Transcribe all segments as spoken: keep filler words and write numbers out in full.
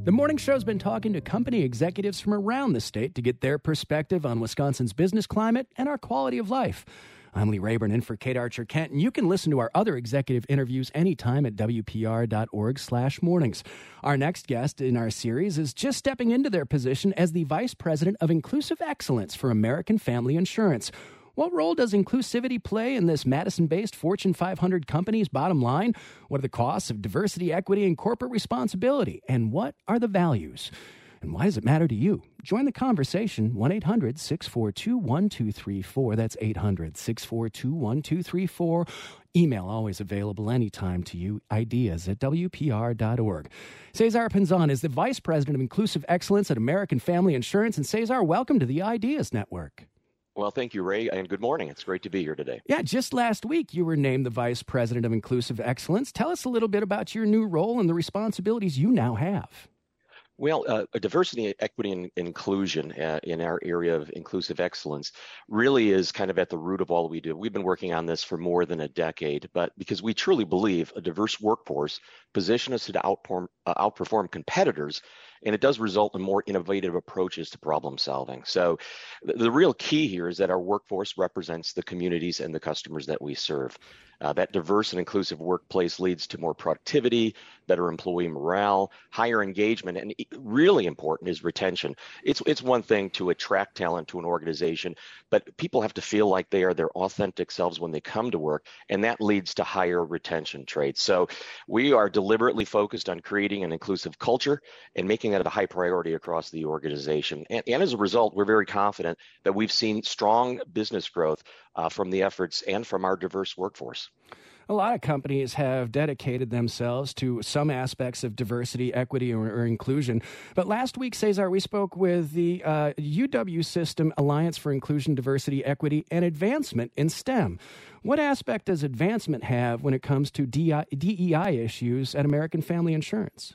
The morning show's been talking to company executives from around the state to get their perspective on Wisconsin's business climate and our quality of life. I'm Lee Rayburn in for Kate Archer-Kent, and you can listen to our other executive interviews anytime at W P R dot org slash mornings. Our next guest in our series is just stepping into their position as the Vice President of Inclusive Excellence for American Family Insurance. What role does inclusivity play in this Madison-based Fortune five hundred company's bottom line? What are the costs of diversity, equity, and corporate responsibility? And what are the values? And why does it matter to you? Join the conversation, one eight hundred six four two one two three four. That's eight hundred six four two one two three four. Email always available anytime to you, ideas at W P R dot org. Cesar Pinzon is the Vice President of Inclusive Excellence at American Family Insurance. And Cesar, welcome to the Ideas Network. Well, thank you, Ray, and good morning. It's great to be here today. Yeah, just last week you were named the Vice President of Inclusive Excellence. Tell us a little bit about your new role and the responsibilities you now have. Well, uh, diversity, equity, and inclusion uh, in our area of inclusive excellence really is kind of at the root of all we do. We've been working on this for more than a decade, but because we truly believe a diverse workforce positions us to outperform, uh, outperform competitors, and it does result in more innovative approaches to problem solving. So the, the real key here is that our workforce represents the communities and the customers that we serve. Uh, that diverse and inclusive workplace leads to more productivity, better employee morale, higher engagement, and really important is retention. It's it's one thing to attract talent to an organization, but people have to feel like they are their authentic selves when they come to work, and that leads to higher retention traits. So we are deliberately focused on creating an inclusive culture and making that a high priority across the organization. And, and as a result, we're very confident that we've seen strong business growth uh, from the efforts and from our diverse workforce. A lot of companies have dedicated themselves to some aspects of diversity, equity, or, or inclusion. But last week, Cesar, we spoke with the uh, U W System Alliance for Inclusion, Diversity, Equity, and Advancement in STEM. What aspect does advancement have when it comes to D E I issues at American Family Insurance?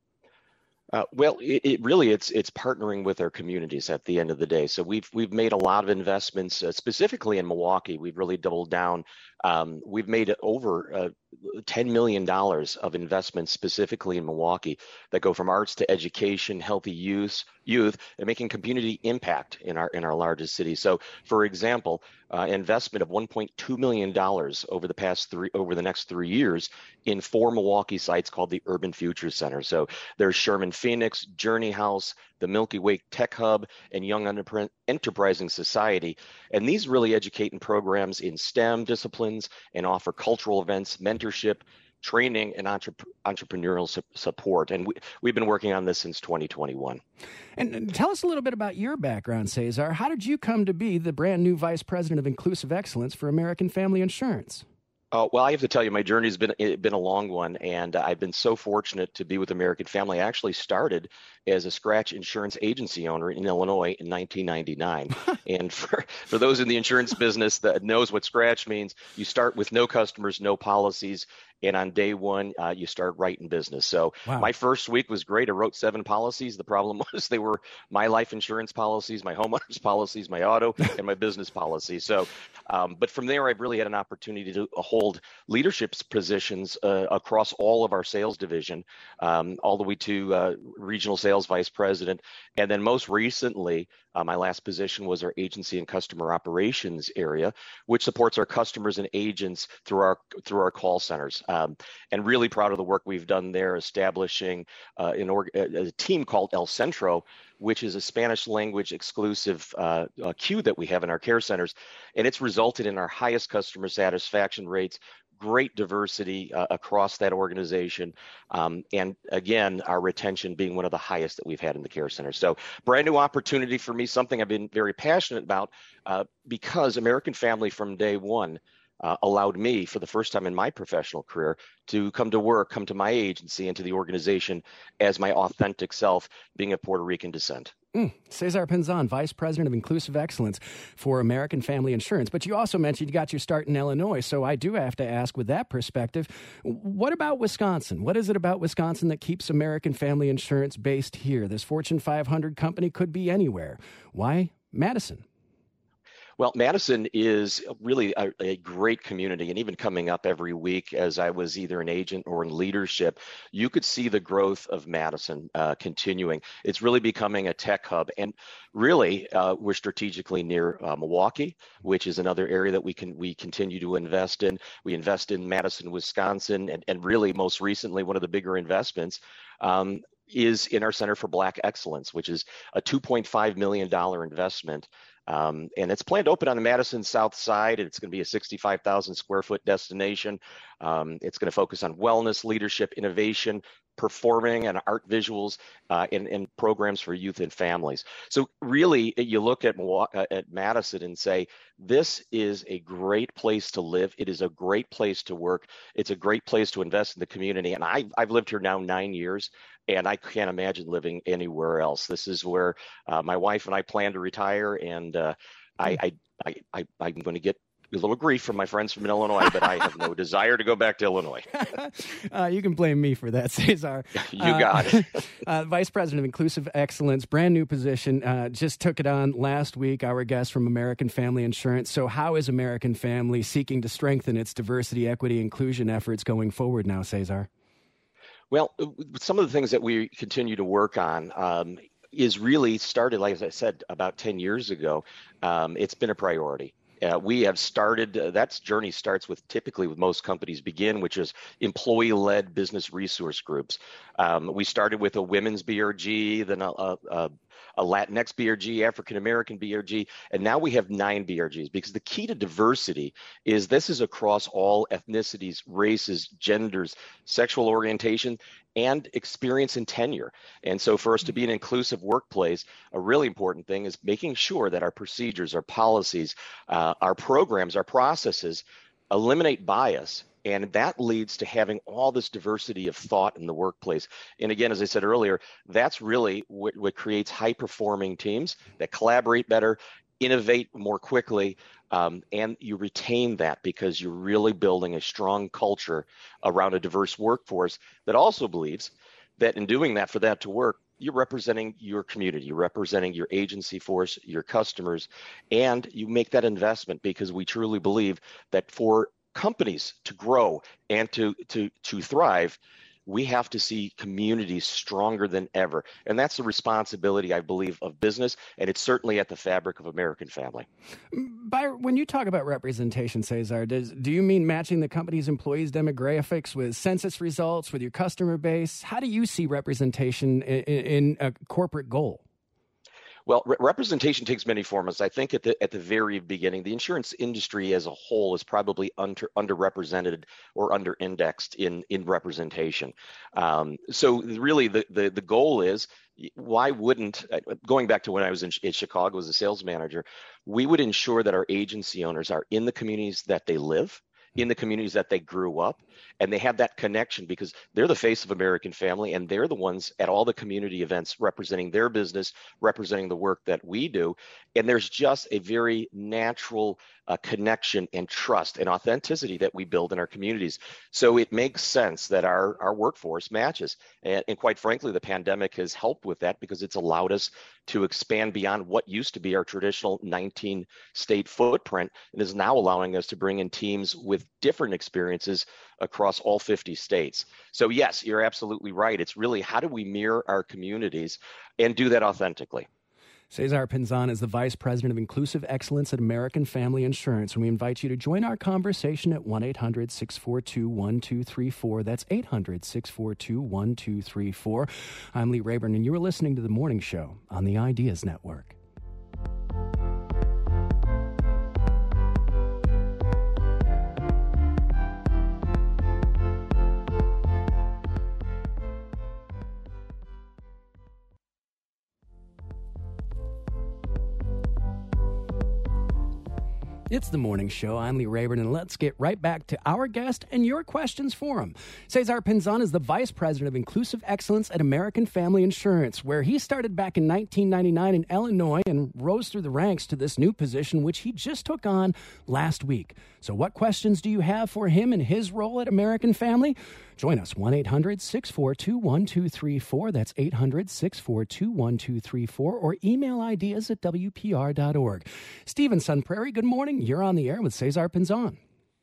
Uh, well, it, it really it's it's partnering with our communities at the end of the day. So we've we've made a lot of investments, uh, specifically in Milwaukee. We've really doubled down. Um, we've made over uh, ten million dollars of investments specifically in Milwaukee that go from arts to education, healthy youth, youth, and making community impact in our in our largest city. So, for example, uh, investment of one point two million dollars over the past three over the next three years in four Milwaukee sites called the Urban Futures Center. So there's Sherman Phoenix, Journey House, the Milky Way Tech Hub, and Young Enterprising Society. And these really educate in programs in STEM disciplines and offer cultural events, mentorship, training, and entre- entrepreneurial su- support. And we, we've been working on this since twenty twenty-one. And, and tell us a little bit about your background, Cesar. How did you come to be the brand new Vice President of Inclusive Excellence for American Family Insurance? Uh, well, I have to tell you, my journey's been been a long one, and I've been so fortunate to be with American Family. I actually started as a scratch insurance agency owner in Illinois in nineteen ninety-nine. And for, for those in the insurance business that knows what scratch means, you start with no customers, no policies, and on day one, uh, you start writing business. So wow. My first week was great. I wrote seven policies. The problem was they were my life insurance policies, my homeowner's policies, my auto, and my business policy. So, um, but from there, I've really had an opportunity to hold leadership positions uh, across all of our sales division, um, all the way to uh, regional sales vice president. And then most recently, uh, my last position was our agency and customer operations area, which supports our customers and agents through our through our call centers. Um, and really proud of the work we've done there, establishing uh, an org- a team called El Centro, which is a Spanish language exclusive uh, uh, queue that we have in our care centers. And it's resulted in our highest customer satisfaction rates, great diversity uh, across that organization. Um, and again, our retention being one of the highest that we've had in the care center. So brand new opportunity for me, something I've been very passionate about uh, because American Family from day one Uh, allowed me, for the first time in my professional career, to come to work, come to my agency and to the organization as my authentic self, being of Puerto Rican descent. Mm. Cesar Pinzon, Vice President of Inclusive Excellence for American Family Insurance. But you also mentioned you got your start in Illinois, so I do have to ask, with that perspective, what about Wisconsin? What is it about Wisconsin that keeps American Family Insurance based here? This Fortune five hundred company could be anywhere. Why Madison? Well, Madison is really a, a great community, and even coming up every week as I was either an agent or in leadership, you could see the growth of Madison uh, continuing. It's really becoming a tech hub, and really uh, we're strategically near uh, Milwaukee, which is another area that we can we continue to invest in. We invest in Madison, Wisconsin, and, and really most recently one of the bigger investments um, is in our Center for Black Excellence, which is a two point five million dollars investment. Um, and it's planned to open on the Madison South Side. It's going to be a sixty-five thousand square foot destination. Um, it's going to focus on wellness, leadership, innovation, performing, and art visuals, uh, and, and programs for youth and families. So really, you look at, at Madison and say, this is a great place to live. It is a great place to work. It's a great place to invest in the community. And I've, I've lived here now nine years. And I can't imagine living anywhere else. This is where uh, my wife and I plan to retire. And uh, I, I, I, I'm going to get a little grief from my friends from Illinois, but I have no desire to go back to Illinois. uh, you can blame me for that, Cesar. You got uh, it. uh, Vice President of Inclusive Excellence, brand new position, uh, just took it on last week, our guest from American Family Insurance. So how is American Family seeking to strengthen its diversity, equity, inclusion efforts going forward now, Cesar? Well, some of the things that we continue to work on um, is really started, like as I said, about ten years ago. Um, it's been a priority. Uh, we have started, uh, that journey starts with typically with most companies begin, which is employee-led business resource groups. Um, we started with a women's B R G, then a, a, a a Latinx B R G, African-American B R G, and now we have nine B R Gs, because the key to diversity is this is across all ethnicities, races, genders, sexual orientation, and experience and tenure. And so for us to be an inclusive workplace, a really important thing is making sure that our procedures, our policies, uh, our programs, our processes eliminate bias. And that leads to having all this diversity of thought in the workplace. And again, as I said earlier, that's really what, what creates high-performing teams that collaborate better, innovate more quickly, um, and you retain that because you're really building a strong culture around a diverse workforce that also believes that in doing that, for that to work, you're representing your community, you're representing your agency force, your customers, and you make that investment because we truly believe that for companies to grow and to to to thrive, we have to see communities stronger than ever. And that's the responsibility, I believe, of business, and it's certainly at the fabric of American Family. Byron, when you talk about representation, Cesar, does, do you mean matching the company's employees' demographics with census results, with your customer base? How do you see representation in, in a corporate goal? Well, re- representation takes many forms. I think at the at the very beginning, the insurance industry as a whole is probably under underrepresented or under-indexed in in representation. Um, so really, the, the the goal is, why wouldn't, going back to when I was in, in Chicago as a sales manager, we would ensure that our agency owners are in the communities that they live, in the communities that they grew up, and they have that connection because they're the face of American Family, and they're the ones at all the community events representing their business, representing the work that we do. And there's just a very natural uh, connection and trust and authenticity that we build in our communities. So it makes sense that our, our workforce matches. And, and quite frankly, the pandemic has helped with that because it's allowed us to expand beyond what used to be our traditional nineteen state footprint, and is now allowing us to bring in teams with different experiences across all fifty states. So yes, you're absolutely right. It's really, how do we mirror our communities and do that authentically? Cesar Pinzon is the Vice President of Inclusive Excellence at American Family Insurance, and we invite you to join our conversation at one eight hundred six four two one two three four. That's eight hundred six four two one two three four. I'm Lee Rayburn, and you are listening to The Morning Show on the Ideas Network. It's The Morning Show. I'm Lee Rayburn, and let's get right back to our guest and your questions for him. Cesar Pinzon is the Vice President of Inclusive Excellence at American Family Insurance, where he started back in nineteen ninety-nine in Illinois and rose through the ranks to this new position, which he just took on last week. So what questions do you have for him in his role at American Family? Join us, one eight hundred six four two one two three four. That's eight hundred six four two one two three four, or email ideas at W P R dot org. Stephen Sun Prairie, good morning. You're on the air with Cesar Pinzon.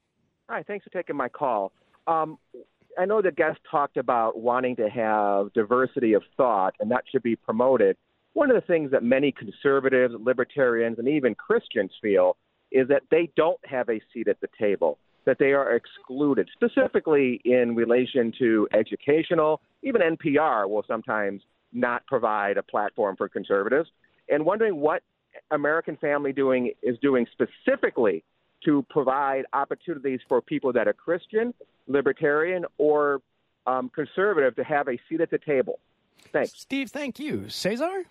Hi, thanks for taking my call. Um, I know the guest talked about wanting to have diversity of thought, and that should be promoted. One of the things that many conservatives, libertarians, and even Christians feel is that they don't have a seat at the table, that they are excluded, specifically in relation to educational. Even N P R will sometimes not provide a platform for conservatives. And wondering what American Family doing is doing specifically to provide opportunities for people that are Christian, libertarian, or um, conservative to have a seat at the table. Thanks. Steve, thank you. Cesar?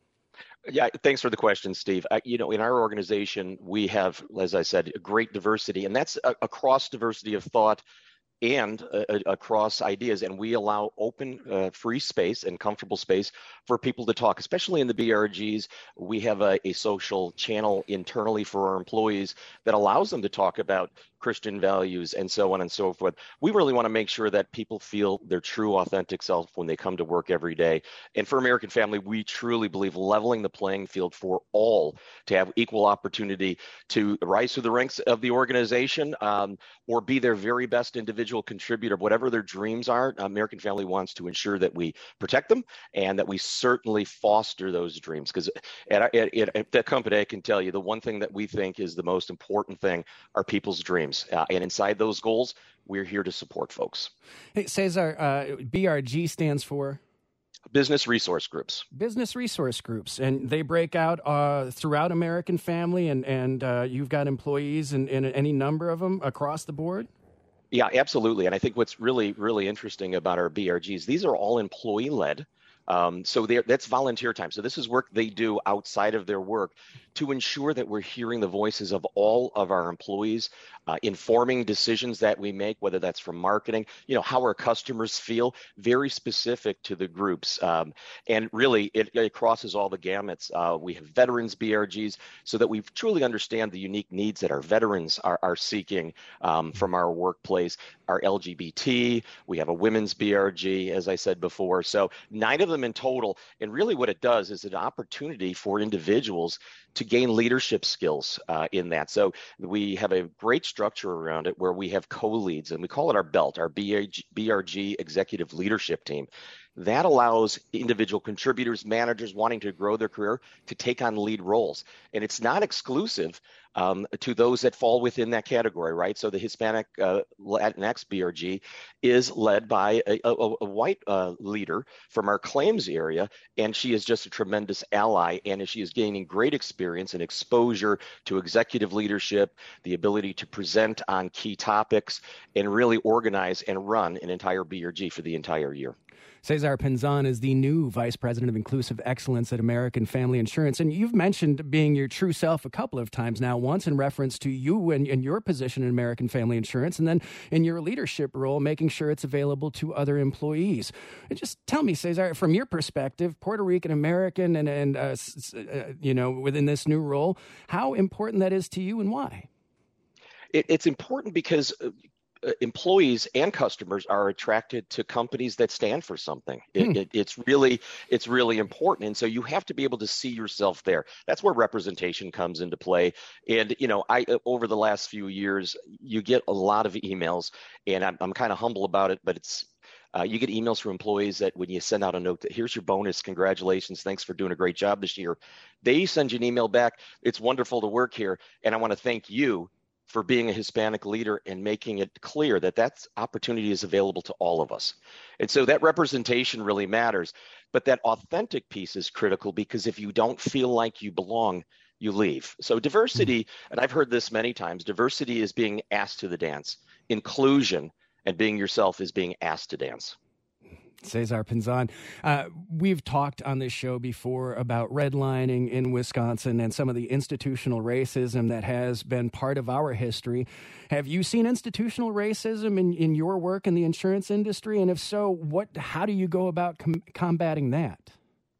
Yeah, thanks for the question, Steve. Uh, you know, in our organization, we have, as I said, a great diversity, and that's a, across diversity of thought and uh, across ideas. And we allow open, uh, free space and comfortable space for people to talk, especially in the B R Gs. We have a, a social channel internally for our employees that allows them to talk about Christian values and so on and so forth. We really want to make sure that people feel their true, authentic self when they come to work every day. And for American Family, we truly believe leveling the playing field for all to have equal opportunity to rise through the ranks of the organization um, or be their very best individual contributor, whatever their dreams are. American Family wants to ensure that we protect them and that we certainly foster those dreams. Because at, at, at the company, I can tell you the one thing that we think is the most important thing are people's dreams. Uh, and inside those goals, we're here to support folks. Hey, Cesar, uh, B R G stands for? Business Resource Groups. Business Resource Groups. And they break out uh, throughout American Family, and, and uh, you've got employees in, in any number of them across the board? Yeah, absolutely. And I think what's really, really interesting about our B R Gs, these are all employee-led. Um, so that's volunteer time. So this is work they do outside of their work to ensure that we're hearing the voices of all of our employees, uh, informing decisions that we make, whether that's from marketing, you know, how our customers feel, very specific to the groups. Um, and really, it, it crosses all the gamuts. Uh, we have veterans B R Gs so that we truly understand the unique needs that our veterans are, are seeking um, from our workplace. Our L G B T, we have a women's B R G, as I said before. So nine of them in total. And really what it does is an opportunity for individuals to gain leadership skills uh, in that. So we have a great structure around it where we have co-leads, and we call it our BELT, our B R G Executive Leadership Team. That allows individual contributors, managers wanting to grow their career to take on lead roles. And it's not exclusive um, to those that fall within that category, right? So the Hispanic uh, Latinx B R G is led by a, a, a white uh, leader from our claims area, and she is just a tremendous ally, and she is gaining great experience and exposure to executive leadership, the ability to present on key topics, and really organize and run an entire B R G for the entire year. Cesar Pinzon is the new Vice President of Inclusive Excellence at American Family Insurance. And you've mentioned being your true self a couple of times now, once in reference to you and, and your position in American Family Insurance, and then in your leadership role, making sure it's available to other employees. And just tell me, Cesar, from your perspective, Puerto Rican American and, and uh, uh, you know, within this new role, how important that is to you and why? It, it's important because uh, employees and customers are attracted to companies that stand for something. It, hmm. it, it's really, it's really important. And so you have to be able to see yourself there. That's where representation comes into play. And, you know, I, over the last few years, you get a lot of emails, and I'm, I'm kind of humble about it, but it's, Uh, you get emails from employees that when you send out a note that here's your bonus, congratulations, thanks for doing a great job this year, they send you an email back. It's wonderful to work here, and I want to thank you for being a Hispanic leader and making it clear that that opportunity is available to all of us. And so that representation really matters. But that authentic piece is critical, because if you don't feel like you belong, you leave. So diversity, and I've heard this many times, diversity is being asked to the dance. Inclusion and being yourself is being asked to dance. Cesar Pinzon. Uh, we've talked on this show before about redlining in Wisconsin and some of the institutional racism that has been part of our history. Have you seen institutional racism in, in your work in the insurance industry? And if so, what? How do you go about com- combating that?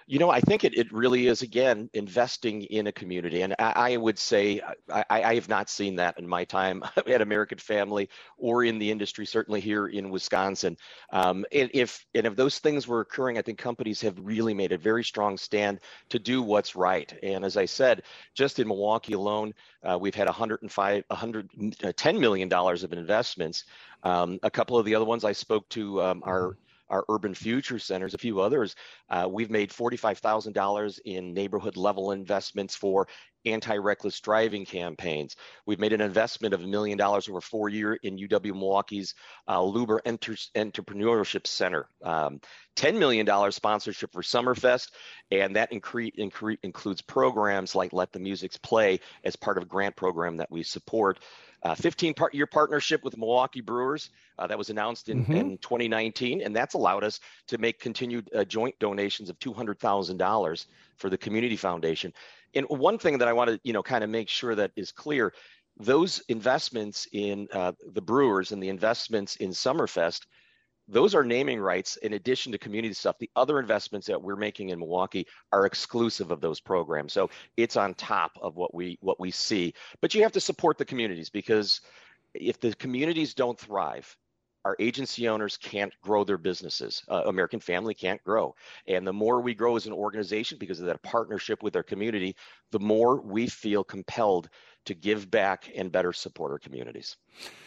You know, I think it, it really is, again, investing in a community. And I, I would say I, I have not seen that in my time at American Family or in the industry, certainly here in Wisconsin. Um, and, if, and if those things were occurring, I think companies have really made a very strong stand to do what's right. And as I said, just in Milwaukee alone, uh, we've had one hundred five, one hundred ten million dollars of investments. Um, a couple of the other ones I spoke to um, are our urban future centers, a few others. Uh, we've made forty-five thousand dollars in neighborhood level investments for anti-reckless driving campaigns. We've made an investment of a million dollars over four years in U W Milwaukee's uh, Luber Enter- Entrepreneurship Center. Um, ten million dollars sponsorship for Summerfest, and that incre- incre- includes programs like Let the Music Play as part of a grant program that we support. Uh, fifteen-year partnership with Milwaukee Brewers uh, that was announced in, mm-hmm. in twenty nineteen, and that's allowed us to make continued uh, joint donations of two hundred thousand dollars for the Community Foundation. And one thing that I want to, you know, kind of make sure that is clear, those investments in uh, the Brewers and the investments in Summerfest, those are naming rights in addition to community stuff. The other investments that we're making in Milwaukee are exclusive of those programs. So it's on top of what we what we see. But you have to support the communities, because if the communities don't thrive, our agency owners can't grow their businesses. Uh, American Family can't grow. And the more we grow as an organization because of that partnership with our community, the more we feel compelled to give back and better support our communities.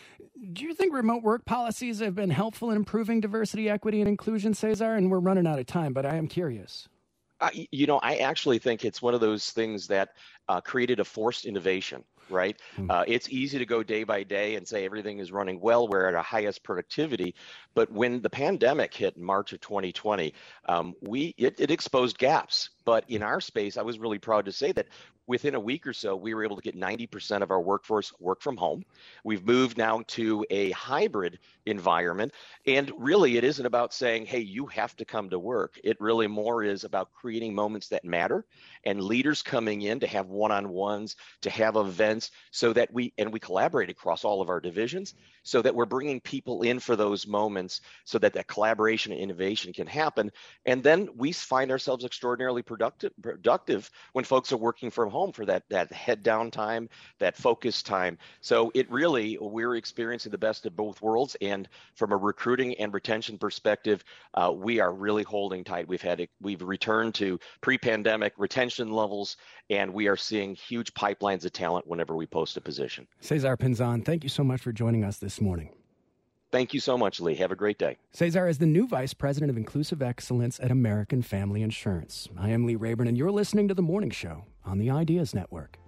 Do you think remote work policies have been helpful in improving diversity, equity, and inclusion, Cesar? And we're running out of time, but I am curious. Uh, you know, I actually think it's one of those things that uh, created a forced innovation, right? Mm. Uh, it's easy to go day by day and say everything is running well, we're at our highest productivity. But when the pandemic hit in March of twenty twenty, um, we it, it exposed gaps. But in our space, I was really proud to say that within a week or so, we were able to get ninety percent of our workforce work from home. We've moved now to a hybrid environment. And really, it isn't about saying, hey, you have to come to work. It really more is about creating moments that matter and leaders coming in to have one-on-ones, to have events so that we, and we collaborate across all of our divisions so that we're bringing people in for those moments so that that collaboration and innovation can happen. And then we find ourselves extraordinarily productive, productive when folks are working from home for that, that head down time, that focus time. So it really, we're experiencing the best of both worlds. And from a recruiting and retention perspective, uh, we are really holding tight. We've had, we've returned to pre-pandemic retention levels, and we are seeing huge pipelines of talent whenever we post a position. Cesar Pinzon, thank you so much for joining us this morning. Thank you so much, Lee. Have a great day. Cesar is the new Vice President of Inclusive Excellence at American Family Insurance. I am Lee Rayburn, and you're listening to The Morning Show on the Ideas Network.